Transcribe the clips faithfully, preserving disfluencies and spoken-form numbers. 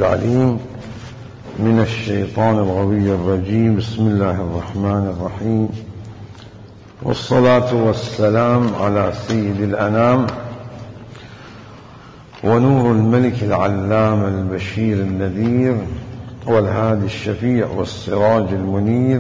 العليم من الشيطان الغوي الرجيم. بسم الله الرحمن الرحيم، والصلاة والسلام على سيد الأنام ونور الملك العلام البشير النذير والهادي الشفيع والسراج المنير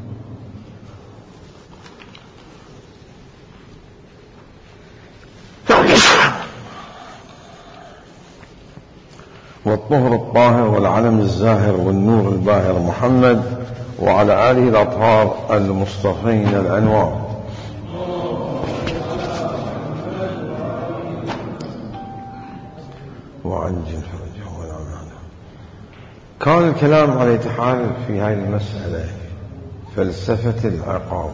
والطهر الطاهر والعلم الزاهر والنور الباهر محمد وعلى آله الأطهار المصطفين الأنوار. وعجل فرجه والأمان. كان الكلام على حال في هذه المسألة فلسفة العقاب،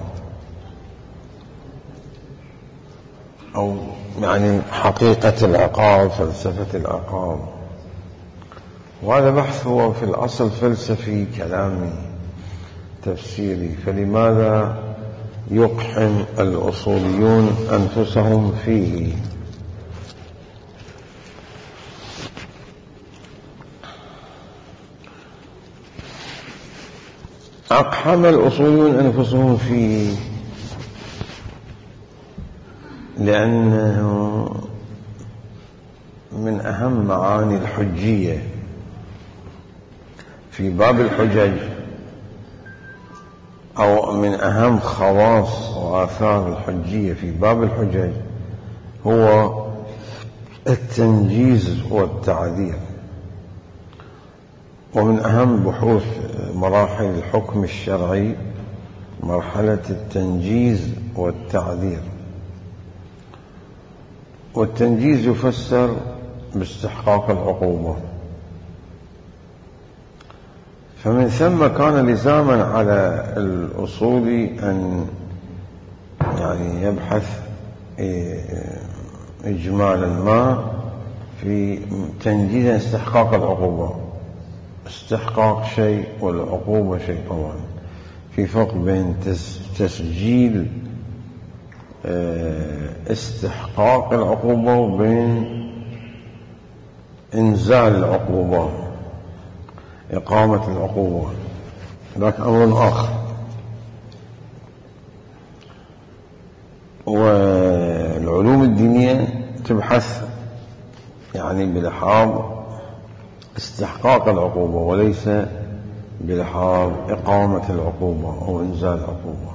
أو يعني حقيقة العقاب، فلسفة العقاب. وهذا بحث هو في الأصل فلسفي كلامي تفسيري، فلماذا يقحم الأصوليون أنفسهم فيه؟ أقحم الأصوليون أنفسهم فيه لأنه من أهم معاني الحجية في باب الحجج، أو من أهم خواص وآثار الحجية في باب الحجج هو التنجيز والتعذير. ومن أهم بحوث مراحل الحكم الشرعي مرحلة التنجيز والتعذير. والتنجيز يفسر باستحقاق العقوبة، فمن ثم كان لزاما على الأصول أن يعني يبحث إجمالا ما في تنجيز استحقاق العقوبة. استحقاق شيء والعقوبة شيء، طبعا في فرق بين تسجيل استحقاق العقوبة وبين إنزال العقوبة، إقامة العقوبة، ذاك أمر آخر. والعلوم الدينية تبحث يعني بلحاظ استحقاق العقوبة وليس بلحاظ إقامة العقوبة أو إنزال العقوبة.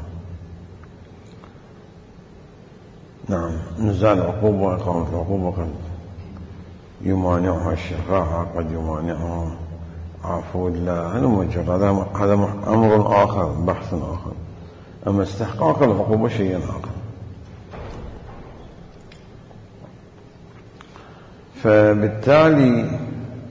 نعم، إنزال العقوبة وإقامة العقوبة قد يمانعها الشفاعة، قد يمانعها عفو الله، هذا هذا أمر آخر، بحث آخر. أما استحقاق العقوبة شيء آخر. فبالتالي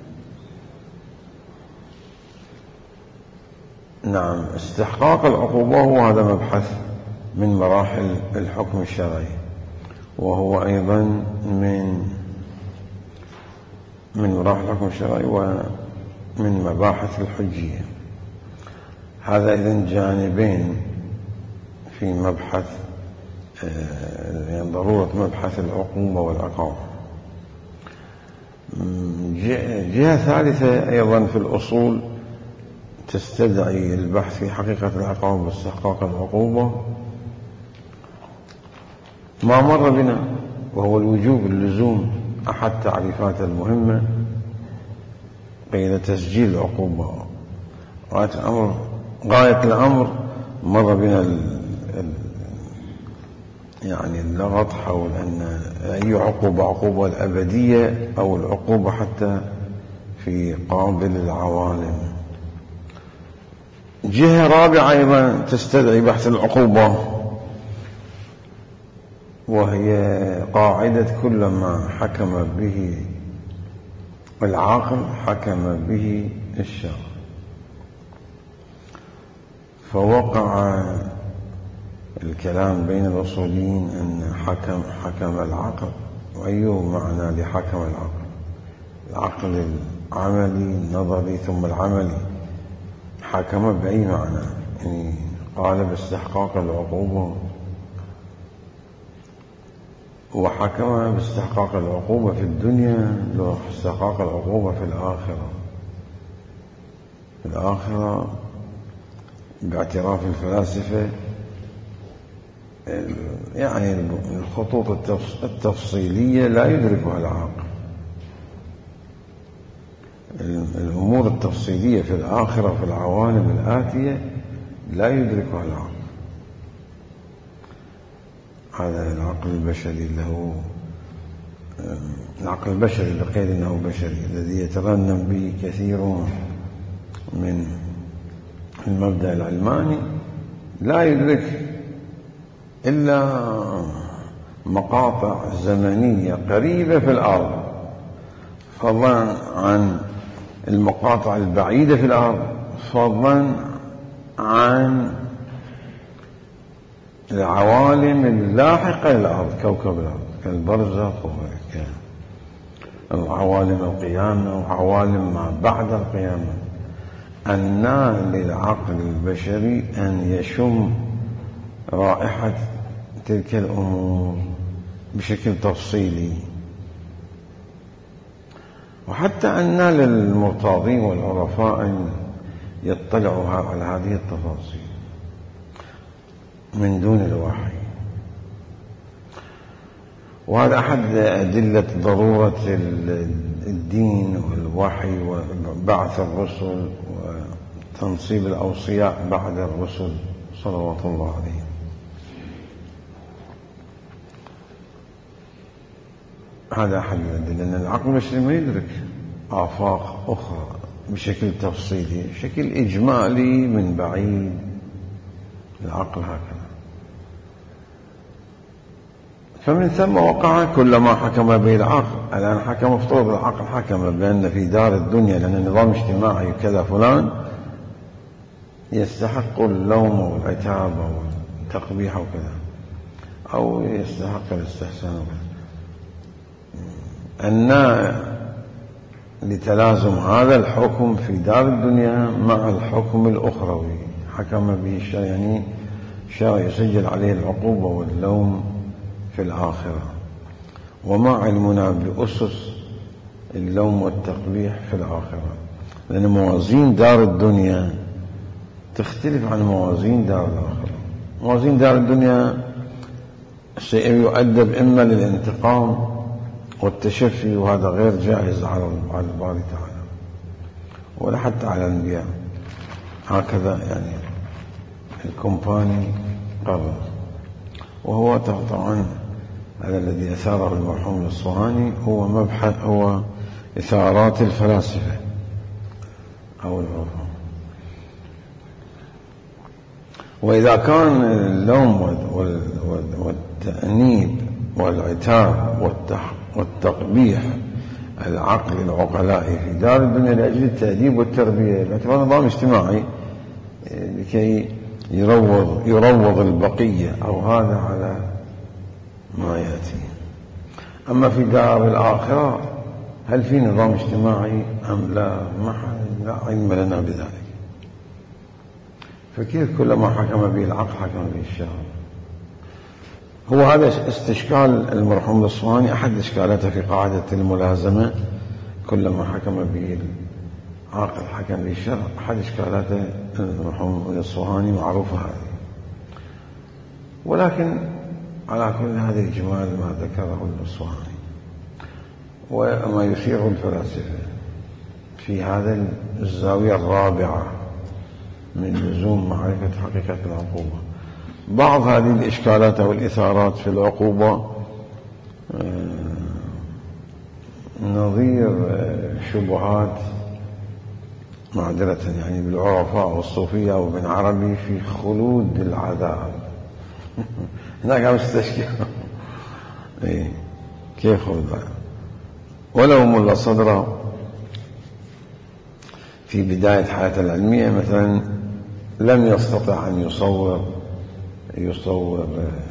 نعم، استحقاق العقوبة هو هذا مبحث من مراحل الحكم الشرعي، وهو أيضا من من مراحل الحكم الشرعي ومن مباحث الحجية. هذا إذن جانبين في مبحث يعني ضرورة مبحث العقوبة والعقاب. جهة ثالثة أيضا في الأصول تستدعي البحث في حقيقة العقاب واستحقاق العقوبة ما مر بنا، وهو الوجوب، اللزوم، أحد تعريفات المهمة قيل تسجيل العقوبة. غاية الأمر غاية الأمر مر بنا ال ال يعني اللغط حول أن أي عقوبة، عقوبة الأبدية أو العقوبة حتى في قابل العوالم. جهة رابعة أيضا تستدعي بحث العقوبة، وهي قاعدة كل ما حكم به العاقل حكم به الشرع. فوقع الكلام بين الأصوليين أن حكم حكم العقل، وأي معنى لحكم العقل؟ العقل العملي النظري ثم العملي. حكم بأي معنى؟ يعني قال باستحقاق العقوبة، وحكم باستحقاق العقوبة في الدنيا واستحقاق العقوبة في الآخرة. الآخرة باعتراف الفلاسفة يعني الخطوط التفصيلية لا يدركها العقل. الأمور التفصيلية في الآخرة في العوالم الآتية لا يدركها العقل. هذا العقل البشري له العقل البشري بقيد أنه بشري الذي يتغنم به كثير من المبدأ العلماني لا يدرك إلا مقاطع زمنية قريبة في الأرض، فضلا عن المقاطع البعيدة في الأرض، فضلا عن العوالم اللاحقة للأرض كوكب الأرض كالبرزخ وعوالم القيامة وعوالم ما بعد القيامة. أن للعقل البشري أن يشم رائحة تلك الأمور بشكل تفصيلي، وحتى أن للمرتاضين والعرفاء أن يطلعوا على هذه التفاصيل من دون الوحي. وهذا أحد أدلة ضرورة الدين والوحي وبعث الرسل وتنصيب الأوصياء بعد الرسل صلوات الله عليهم. هذا أحد الأدلة أن العقل البشري ما يدرك آفاق أخرى بشكل تفصيلي، بشكل إجمالي من بعيد. العقل هكذا. فمن ثم وقع كل ما حكم به العقل. الآن حكم مفترض العقل حكم بأن في دار الدنيا لأن النظام اجتماعي كذا فلان يستحق اللوم والعتاب والتقبيح وكذا، أو يستحق الاستحسان وكذا. أن لتلازم هذا الحكم في دار الدنيا مع الحكم الأخروي حكم به الشرع، يعني الشرع يسجل عليه العقوبة واللوم في الآخرة. وما علمنا بأسس اللوم والتقبيح في الآخرة، لأن موازين دار الدنيا تختلف عن موازين دار الآخرة. موازين دار الدنيا شيء يؤدب إما للانتقام والتشفي، وهذا غير جائز على الباري تعالى ولا حتى على الأنبياء. هكذا يعني الكومباني قرر. وهو طبعا هذا الذي أثاره المرحوم الأصفهاني هو مبحث هو إثارات الفلاسفة أو العرفاء. وإذا كان اللوم والتأنيب والعتاب والتقبيح العقل العقلاء في دار الدنيا لأجل التأديب والتربية باعتبار نظام اجتماعي لكي يروض, يروض البقية أو هذا على ما يأتي. أما في دار الآخرة هل في نظام اجتماعي أم لا؟ ما لا علم لنا بذلك. فكيف كل ما حكم به العقل حكم به الشرع؟ هو هذا استشكال المرحوم الأصفهاني، أحد إشكالاته في قاعدة الملازمة كل ما حكم به العقل حكم به الشرع. أحد إشكالاته المرحوم الأصفهاني معروفة هذه. ولكن على كل هذه الجمال ما ذكره الأصفهاني وما يثيره الفلاسفة في هذا الزاوية الرابعة من لزوم معرفة حقيقة العقوبة. بعض هذه الإشكالات والإثارات في العقوبة نظير شبهات معذرة يعني بالعرفاء والصوفية وابن عربي في خلود العذاب. هناك مستشكل إيه كيف خلود العذاب؟ ولو ملا صدره في بداية حياته العلمية مثلا لم يستطع أن يصور يصور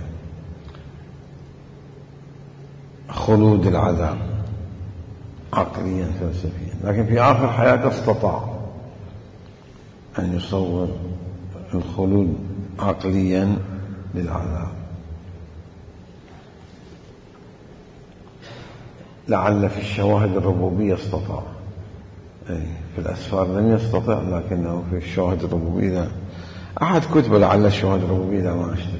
خلود العذاب عقليا فلسفيا، لكن في آخر حياته استطاع أن يصور الخلود عقليا للعذاب. لعل في الشواهد الربوبية استطاع في الأسفار لم يستطع، لكنه في الشواهد الربوبية أحد كتب لعل الشواهد الربوبية ما أشتبه.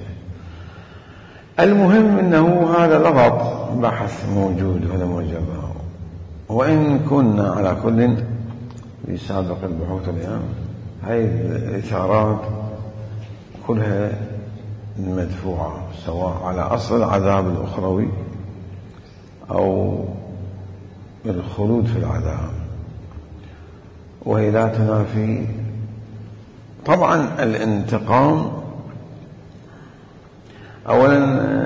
المهم أنه هذا لغط بحث موجود ولا موجبه، وإن كنا على كل في سابق البحوث اليوم هذه الإثارات كلها مدفوعة، سواء على أصل العذاب الأخروي أو الخلود في العذاب، وهي لا تنافي طبعا الانتقام. أولا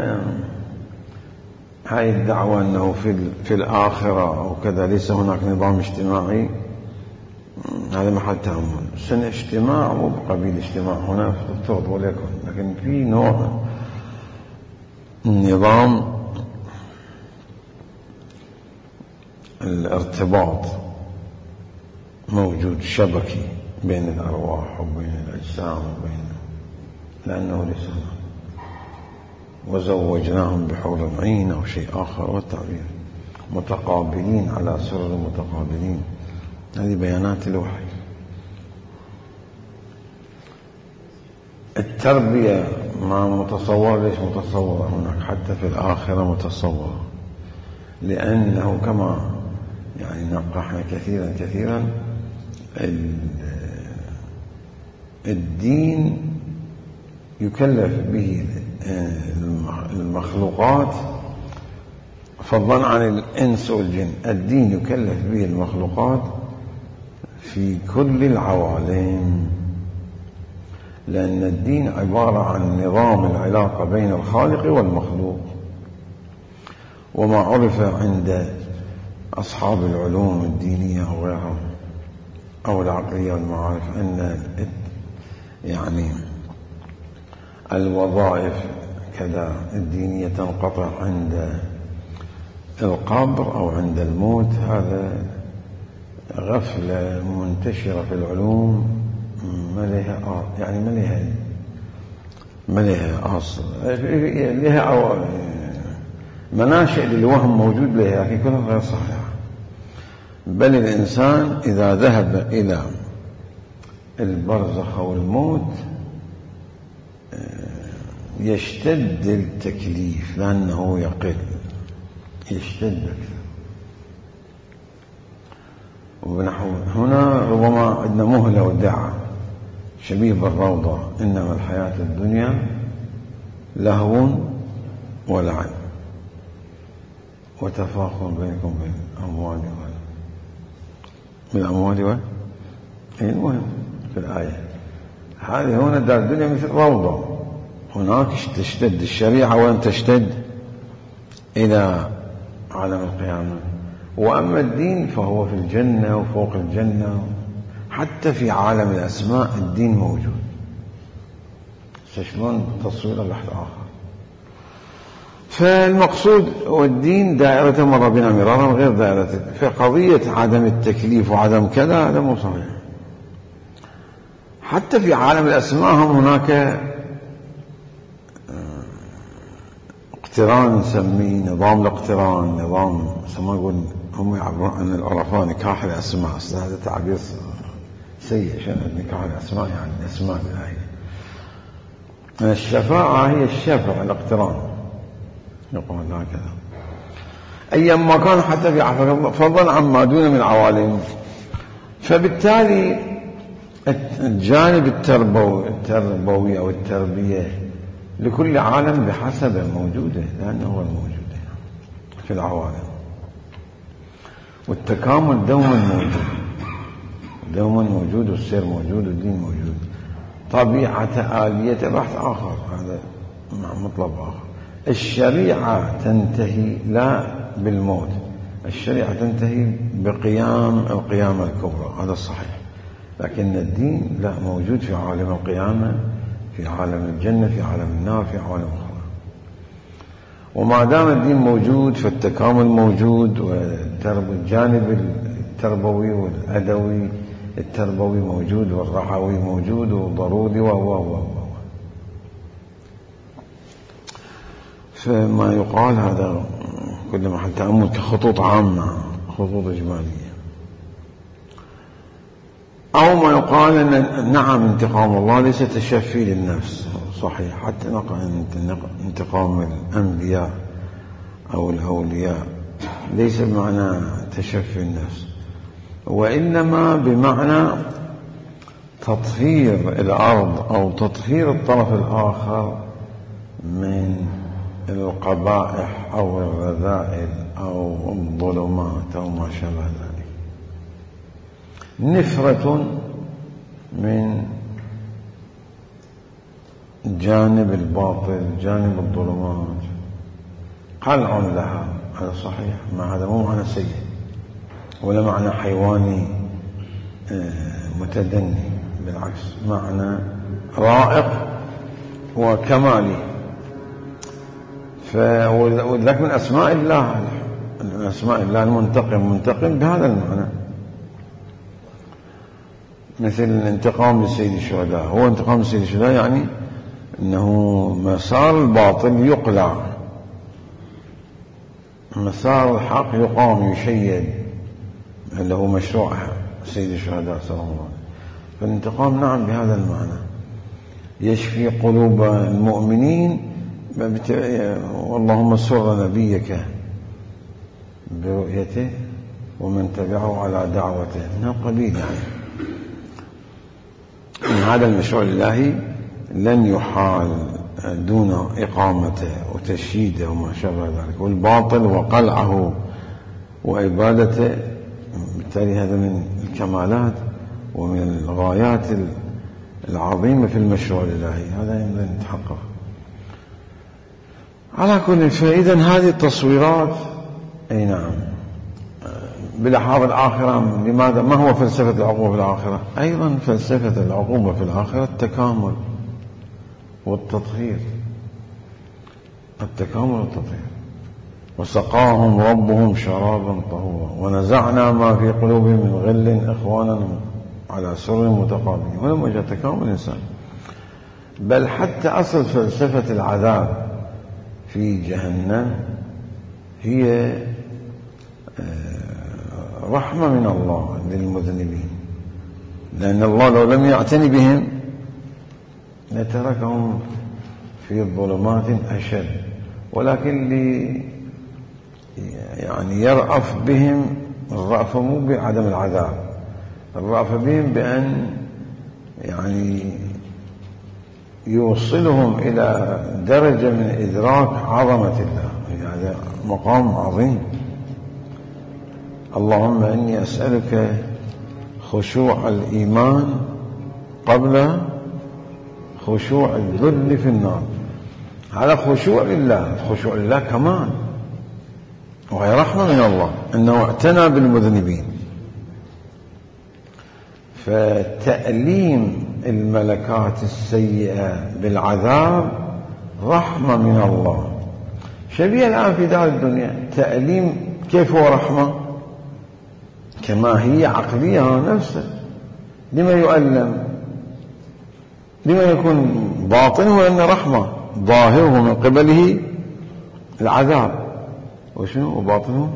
هاي الدعوة أنه في, في الآخرة أو كذا ليس هناك نظام اجتماعي، هذا محل تأمل. سنة اجتماع مو بقبيل اجتماع هنا افترض وليكن، لكن في نوع نظام الارتباط موجود شبكي بين الأرواح وبين الأجسام وبين، لأنه ليس وزوجناهم بحور عين أو شيء آخر، والتعبير متقابلين على سرر متقابلين، هذه بيانات الوحي. التربية ما متصور، ليش متصور هناك حتى في الآخرة متصور، لأنه كما يعني نقحنا كثيرا كثيرا الدين يكلف به المخلوقات فضلا عن الإنس والجن، الدين يكلف به المخلوقات في كل العوالم، لأن الدين عبارة عن نظام العلاقة بين الخالق والمخلوق. وما عرف عند أصحاب العلوم الدينية أو غيرهم أو العقلية والمعارف أن يعني الوظائف كذا الدينية تنقطع عند القبر أو عند الموت، هذا غفلة منتشرة في العلوم ما لها يعني ما لها ما لها أصل، لها مناشئ للوهم موجود لها، لكن كلها غير صحيحة. بل الإنسان إذا ذهب إلى البرزخ أو الموت يشتد التكليف لأنه يقل، يشتد أكثر. ونحو هنا ربما عندنا مهلة ودعة شبيه بالروضة، إنما الحياة الدنيا لهو ولعب وتفاخر بينكم بالأموال بالأموال وال المهم في الآية هذه هنا دار الدنيا مثل روضة، هناك تشتد الشريعة وأن تشتد إلى عالم القيامة. وأما الدين فهو في الجنة وفوق الجنة، حتى في عالم الأسماء الدين موجود. شلون تصوير البحث آخر. فالمقصود والدين دائرة مر بنا مرارا غير دائرة، فقضية عدم التكليف وعدم كذا هذا مو صحيح. حتى في عالم الأسماء هم هناك اقتران نسميه نظام الاقتران، نظام سما يقول هم يعبرون عن العرفاء نكاح الأسماء، هذا تعبير سيء عشان نكاح الأسماء يعني الأسماء الإلهية. الشفاعة هي الشفع الاقتران يقول هكذا أيام ما كان، حتى في عفوا فضلا عما دون من العوالم. فبالتالي الجانب التربوي التربوي أو التربية لكل عالم بحسب موجوده، لأنه هو الموجود في العوالم. والتكامل دوما موجود، دوما موجود، والسير موجود، والدين موجود. طبيعة آلية البحث آخر، هذا مطلب آخر. الشريعة تنتهي لا بالموت، الشريعة تنتهي بقيام القيامة الكبرى، هذا الصحيح. لكن الدين لا، موجود في عالم القيامة، في عالم الجنة، في عالم النار، في عالم أخرى. وما دام الدين موجود فالتكامل موجود، والجانب التربوي والأدوي التربوي موجود، والرحوي موجود، والضروري و و و فما يقال هذا كل محل تأمل كخطوط عامة، خطوط إجمالية. أو ما يقال أن نعم انتقام الله ليس تشفي للنفس، صحيح، حتى نقل انتقام الأنبياء أو الأولياء ليس بمعنى تشفي النفس، وإنما بمعنى تطهير الأرض أو تطهير الطرف الآخر من القبائح أو الرذائل أو الظلمات أو ما شابه ذلك. نفرة من جانب الباطل، جانب الظلمات، قلع لها، هذا صحيح، ما هذا مو معنى سيء ولا معنى حيواني متدني، بالعكس معنى رائق وكمالي. فذلك من أسماء الله، من أسماء الله المنتقم، منتقم بهذا المعنى، مثل الانتقام لسيد الشهداء. هو انتقام لسيد الشهداء يعني أنه مسار الباطل يقلع، مسار الحق يقام يشيد، اللي هو مشروع سيد الشهداء صلى الله عليه وسلم. فالانتقام نعم بهذا المعنى، يشفي قلوب المؤمنين، واللهم سر نبيك برؤيته ومن تبعه على دعوته، من القبيل يعني. من هذا المشروع الإلهي لن يحال دون إقامته وتشييده وما شابه ذلك، والباطل وقلعه وإبادته. بالتالي هذا من الكمالات ومن الغايات العظيمة في المشروع الإلهي، هذا ينبغي أن يتحقق. على كل، فإذا هذه التصويرات أي نعم بلحاظ الآخرة. لماذا؟ ما هو فلسفة العقوبة في الآخرة؟ أيضا فلسفة العقوبة في الآخرة التكامل والتطهير، التكامل والتطهير. وسقاهم ربهم شرابا طهورا ونزعنا ما في قلوبهم من غل إخوانا على سر متقابلين. ولما جاء تكامل الإنسان، بل حتى أصل فلسفة العذاب في جهنم هي رحمة من الله للمذنبين، لأن الله لو لم يعتني بهم لتركهم في ظلمات أشد، ولكن لي يعني يرأف بهم. الرأف مو بعدم العذاب، الرأف بهم بأن يعني يوصلهم إلى درجة من إدراك عظمة الله. هذا يعني مقام عظيم. اللهم إني أسألك خشوع الإيمان قبل خشوع الذل في النار. هذا خشوع لله، خشوع لله كمان، وهي رحمة من الله أنه اعتنى بالمذنبين. فتأليم الملكات السيئة بالعذاب رحمة من الله، شبيه الآن في دار الدنيا. تأليم كيف هو رحمة؟ كما هي عقلية نفسه. لما يؤلم؟ لما يكون باطنه لأن رحمة، ظاهره من قبله العذاب، وشنو وباطنه؟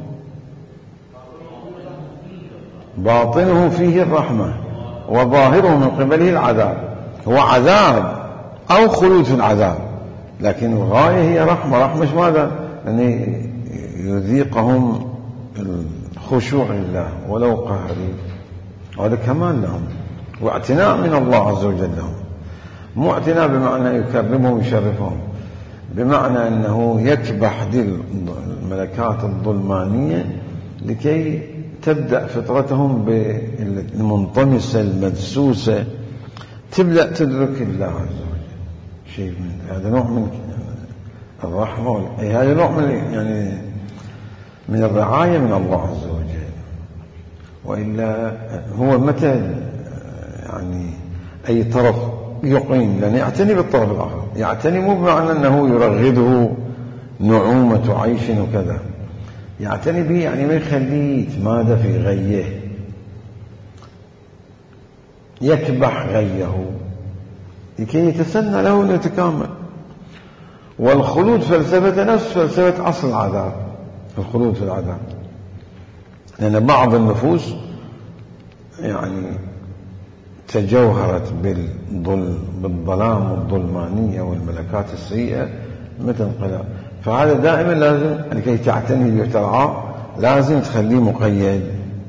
باطنه فيه الرحمة وظاهره من قبله العذاب. هو عذاب أو خلود في العذاب، لكن الغاية هي رحمة. رحمة ماذا؟ أن يذيقهم الخشوع لله ولو قهري، وهذا كمان لهم واعتناء من الله عز وجل لهم. مو اعتناء بمعنى يكرمهم ويشرفهم، بمعنى أنه يكبح دي الملكات الظلمانية لكي تبدأ فطرتهم بالمنطمسة المدسوسة، تبدأ تدرك الله عز وجل. شيء من هذا نوع من الرحمة، هذا نوع من يعني من الرعاية من الله عز وجل. وإلا هو متى يعني أي طرف يقيم، لأن يعتني بالطرف الآخر. يعتني مو بمعنى أنه يرغده نعومة عيش وكذا، يعتني به يعني ما يخليه يتمادى في غيه، يكبح غيه لكي يتسنى له أن يتكامل. والخلود فلسفة نفس فلسفة أصل العذاب، الخلود في العذاب. لأن بعض النفوس يعني تجوهرت بالظلام والظلمانية والملكات السيئة مثل انقلاب. فهذا دائما لازم لكي تعتني به وترعاه لازم تخليه مقيد،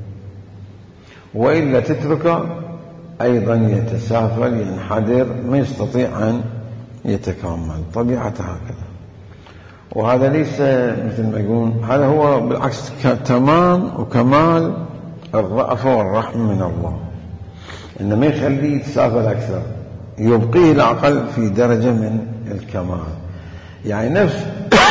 وإلا تتركه أيضا يتسافل ينحدر ما يستطيع أن يتكامل، طبيعته هكذا. وهذا ليس مثل ما يقولون، هذا هو بالعكس تمام وكمال الرأفة والرحمة من الله، إنما يخليه يتسافل أكثر، يبقيه العقل في درجة من الكمال. يعني نفس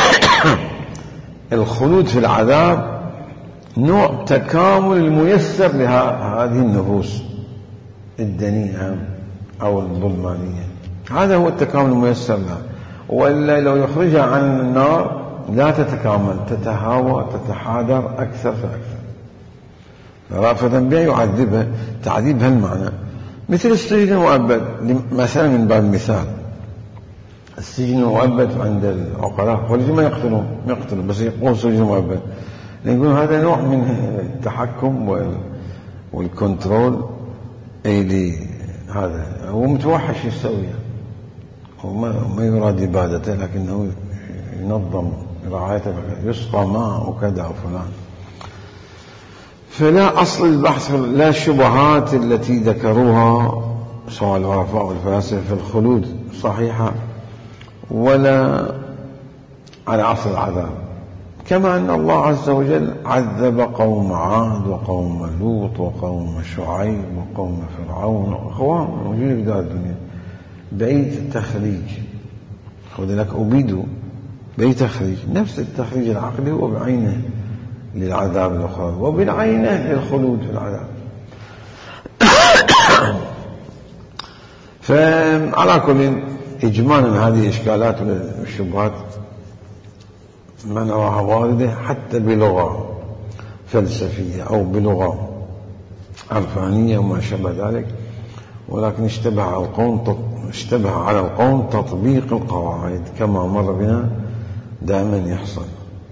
الخلود في العذاب نوع تكامل الميسر لهذه النفوس الدنيئة أو الظلمانية، هذا هو التكامل الميسر لها. وإلا لو يخرجها عن النار لا تتكامل، تتهاوى تتحادر أكثر فأكثر. رأفة بها يعذبها تعذيب هالمعنى، مثل السجن المؤبد مثلا، من باب المثال السجن المؤبد عند العقلاء ولكن ما يقتلون ما يقتلون بس يقول سجن مؤبد، يقول هذا نوع من التحكم والكنترول اللي هذا هو متوحش يسويه، هو ما يراد إبادته لكنه ينظم رعايته، يسقى ماء وكذا وفلان. فلا أصل البحث، لا الشبهات التي ذكروها سواء العرفاء والفلاسفة في الخلود صحيحة، ولا على أصل العذاب. كما أن الله عز وجل عذب قوم عاد وقوم لوط وقوم شعيب وقوم فرعون وأخوان موجودين في دار الدنيا بأي تخريج، خذ لك أبيدوا بأي تخريج، نفس التخريج العقلي هو بعينه للعذاب الأخرى وبالعينه للخلود في العذاب. فعلى كل إجمالا هذه إشكالات والشبهات ما نراها واردة حتى بلغة فلسفية أو بلغة عرفانية وما شابه ذلك، ولكن اشتبه على القوم اشتبه على القوم تطبيق القواعد كما مر بنا دائما يحصل.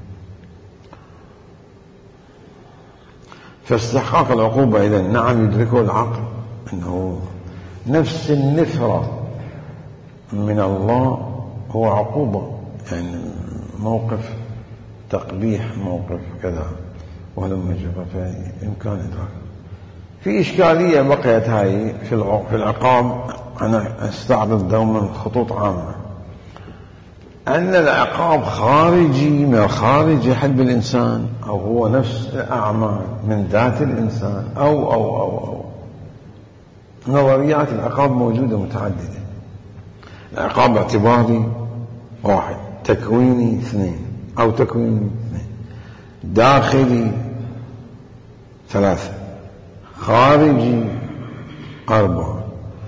فاستحقاق العقوبة إذا نعم يدركه العقل أنه نفس النفرة من الله هو عقوبة، يعني موقف تقبيح موقف كذا ولما جرى فإمكان إدراك. في إشكالية بقيت هاي في العقاب، أنا أستعرض دوما خطوط عامة، أن العقاب خارجي من خارج حلب الإنسان أو هو نفس الأعمال من ذات الإنسان أو أو أو أو نظريات العقاب موجودة متعددة. العقاب اعتباري واحد، تكويني اثنين أو تكويني اثنين، داخلي ثلاثة، خارجي أربعة،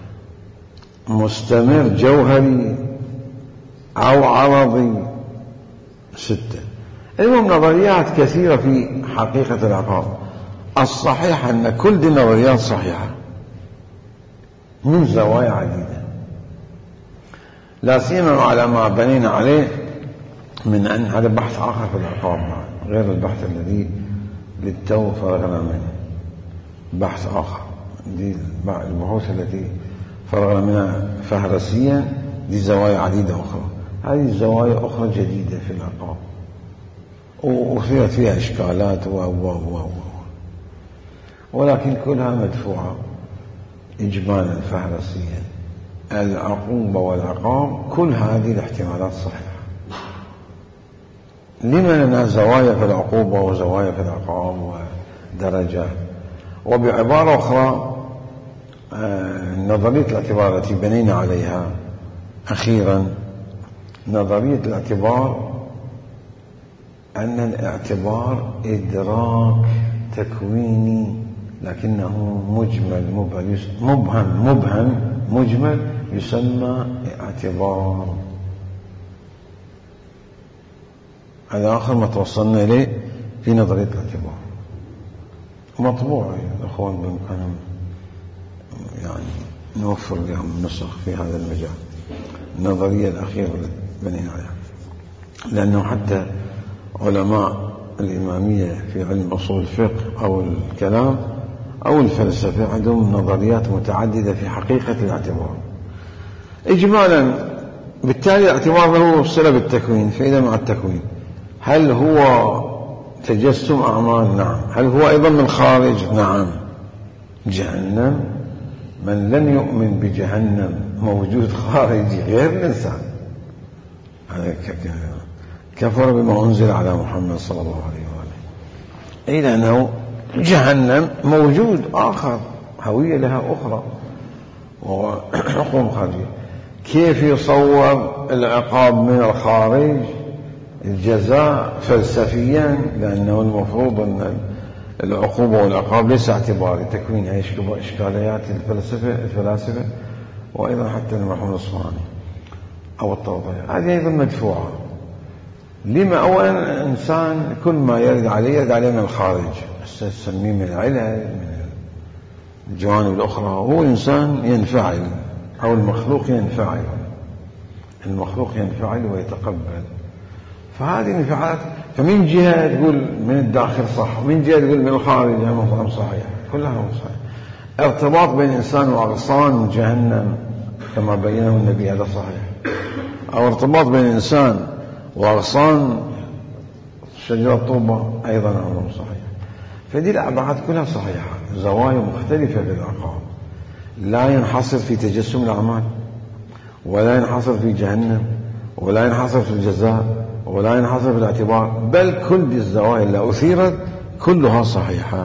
مستمر جوهري أو عرضي ستة. المهم نظريات كثيرة في حقيقة العقاب. الصحيح أن كل دي النظريات صحيحة من زوايا عديدة، لا سيما على ما بنينا عليه من أن هذا بحث آخر في العقاب غير البحث الذي للتو فرغنا منه، بحث آخر دي البحوث التي فرغنا منها فهرسيا، دي زوايا عديدة أخرى. هذه الزوايا أخرى جديدة في العقاب وأثيرت فيها إشكالات و و و ولكن كلها مدفوعة إجمالا فهرسيا. العقوبة والعقاب كل هذه الاحتمالات صحيحة. لما لنا زوايا في العقوبة وزوايا في العقاب ودرجات. وبعبارة أخرى نظرية الاعتبار التي بنينا عليها أخيرا، نظرية الاعتبار أن الاعتبار إدراك تكويني لكنه مجمل مبهم مبهم مجمل يسمى اعتبار. هذا آخر ما توصلنا إليه في نظرية الاعتبار، مطبوع الأخوان بإمكانهم يعني نوفر لهم نسخ في هذا المجال. النظرية الأخيرة بنينا عليها، لأنه حتى علماء الإمامية في علم أصول الفقه أو الكلام أو الفلسفة عندهم نظريات متعددة في حقيقة الاعتبار. إجمالا بالتالي الاعتبار له صلة بالتكوين، فإذا مع التكوين هل هو تجسم أعمال؟ نعم. هل هو أيضا من خارج؟ نعم. جهنم، من لم يؤمن بجهنم موجود خارجي غير الإنسان هذا كفر بما أنزل على محمد صلى الله عليه وآله. أي لأنه جهنم موجود آخر، هوية لها أخرى وحكم خارجي. كيف يصور العقاب من الخارج الجزاء فلسفيا؟ لأنه المفروض أن العقوبة والعقاب ليس اعتباري تكوين، هي إشكاليات الفلسفة الفلاسفة وأيضا حتى المرحوم الأصفهاني أو الطوطية هذه أيضا مدفوعة. لما أولا إنسان كل ما يرد عليه يرد عليه من الخارج، نسميه من العلل من الجوانب الأخرى. هو إنسان ينفعل أو المخلوق ينفعل، المخلوق ينفعل ويتقبل. فهذه الانفعالات فمن جهة تقول من الداخل صح، من جهة تقول من الخارج هم صحيح، كلها صحيح. ارتباط بين الإنسان وأغصان جهنم كما بينه النبي هذا صحيح، أو ارتباط بين الإنسان وأغصان شجرة طوبة أيضا أمر صحيح. فدي الأبعاد كلها صحيحة، زوايا مختلفة للعقاب، لا ينحصر في تجسم الأعمال، ولا ينحصر في جهنم، ولا ينحصر في الجزاء، ولا ينحصر في الاعتبار، بل كل الزوايا اللي أثيرت كلها صحيحة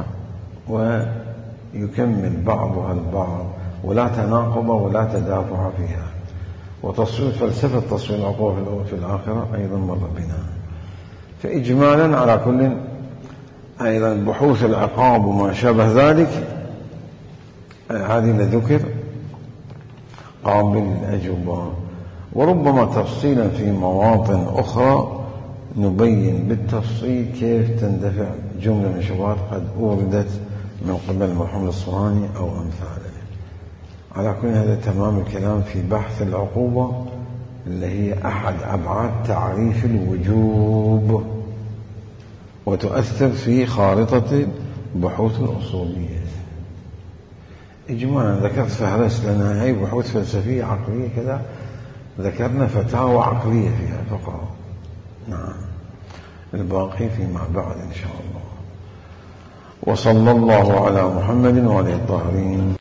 ويكمل بعضها البعض، ولا تناقض ولا تدافع فيها. وتصوير فلسفة تصوير العقوبة في الآخرة أيضا مر بنا. فإجمالا على كل أيضا بحوث العقاب وما شابه ذلك هذه اللي ذكر قابل للأجوبة، وربما تفصيلا في مواطن أخرى نبين بالتفصيل كيف تندفع جملة من شبهات قد أوردت من قبل المرحوم الأصفهاني أو أمثاله. على كل هذا تمام الكلام في بحث العقوبة اللي هي أحد أبعاد تعريف الوجوب وتؤثر في خارطة بحوث الأصولية. إجمالا ذكرت فهرس لأنها هي بحوث فلسفية عقلية كذا، ذكرنا فتاوى عقلية فيها فقط. نعم، الباقي فيما بعد إن شاء الله. وصلى الله على محمد وعلى الطاهرين.